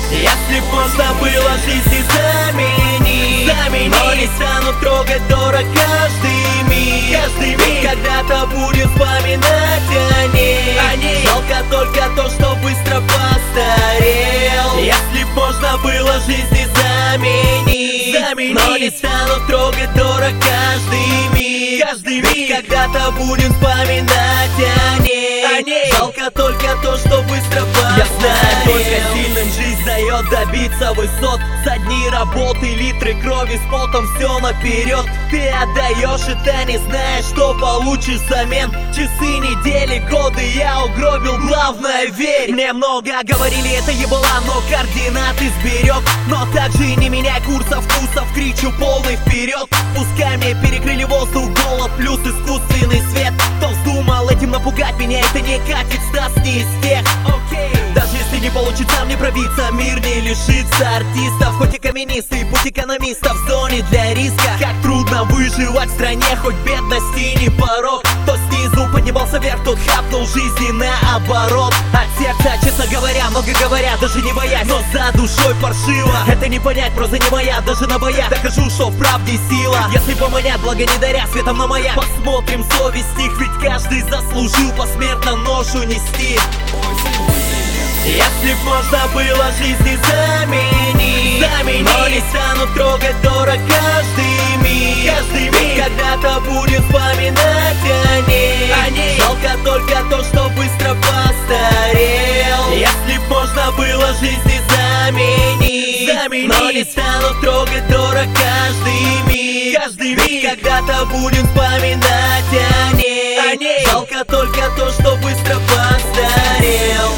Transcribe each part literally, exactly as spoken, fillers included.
Если б можно было жизни заменить, заменить, но не стану трогать дорог каждый миг, каждый миг. Когда-то будем вспоминать о ней, о ней. Жалко только то, что быстро постарел. Если б можно было жизни заменить, заменить, но не стану трогать дорог каждый миг, каждый миг. Когда-то будем вспоминать о ней, о ней. Жалко только то, что быстро постарел. Я знаю, только сильным жизнь дает добиться высот. За дни работы, литры крови с потом, все наперед. Ты отдаешь, и ты не знаешь, что получишь взамен. Часы, недели, годы я угробил, главное верь. Мне много говорили, это ебала, но координаты сберег. Но также не меняй курса вкусов, кричу полный вперед. Пускай мне перекрыли воздух, голод плюс искусственный свет. Кто вздумал этим напугать меня, это не катит, Стас не из тех. Okay. Даже если не получится мне пробиться, мир не лишится артистов. Хоть и каменистый путь экономиста в зоне для риска. Как трудно выживать в стране, хоть бедности не порог. Кто снизу поднимался вверх, тот хапнул жизни наоборот. От сердца, честно говоря, много говорят, даже не боясь, но за душой паршиво. Это не понять, проза не моя, даже на боях докажу, что в правде сила. Если поманят, благо не даря светом на маяк. Посмотрим совесть их, ведь каждый заслужил посмертно ношу нести. Если б можно было жизни заменить, заменить, но не стану трогать дорог каждый миг, каждый миг. Когда-то будем вспоминать о ней, о ней. Жалко только то, что быстро постарел. Если б можно было жизни заменить, заменить, но не стану трогать дорог каждый миг, каждый миг. Когда-то будем вспоминать о ней, о ней. Жалко только то, что быстро постарел.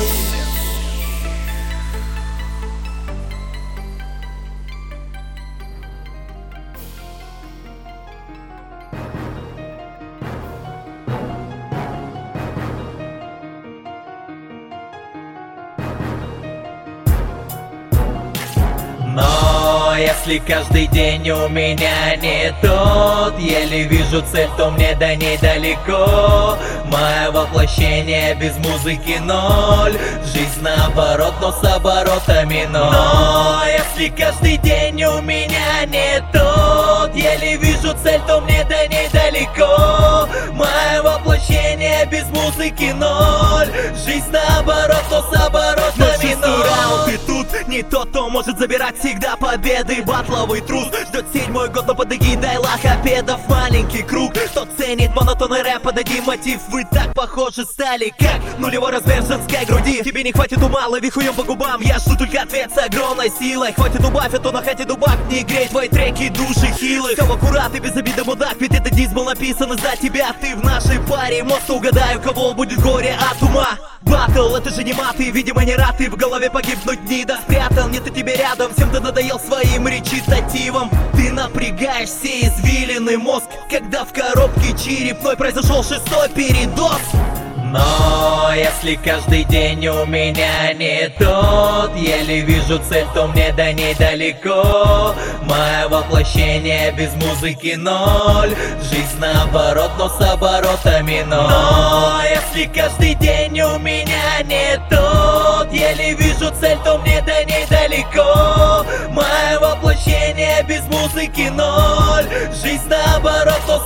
Но если каждый день у меня не тот, еле вижу цель, то мне до ней далеко. Мое воплощение без музыки ноль, жизнь наоборот, но с оборотами ноль. Но если каждый день у меня не тот, еле вижу цель, то мне до ней далеко. Мое воплощение без музыки ноль, жизнь наоборот, но с оборотами ноль. И тут не тот, кто может забирать всегда победы. Батловый трус ждет седьмой год, но подыги, дай лохопедов маленький круг. Кто ценит монотонный рэп, подойди мотив. Вы так похожи стали, как нулевой размер женской груди. Тебе не хватит ума, лови хуем по губам. Я жду только ответ с огромной силой. Хватит убавь, а то на хате дубак. Не грей твои треки души хилых. Все аккурат и без обиды мудак, ведь этот диск был написан из-за тебя. Ты в нашей паре, мост угадаю, кого будет горе от ума. Батл, это же не маты, видимо не рад. Ты в голове погибнуть не да спрятал, нет и тебе рядом. Всем ты надоел своим речитативом. Ты напрягаешь все извилины мозг, когда в коробке черепной произошел шестой передоз. Но если каждый день у меня не тот, еле вижу цель, то мне до ней далеко. Мое воплощение без музыки ноль, жизнь наоборот, но с оборотами ноль. Но если каждый день у меня не тот, еле вижу цель, то мне до ней далеко. Мое воплощение без музыки ноль, жизнь наоборот, но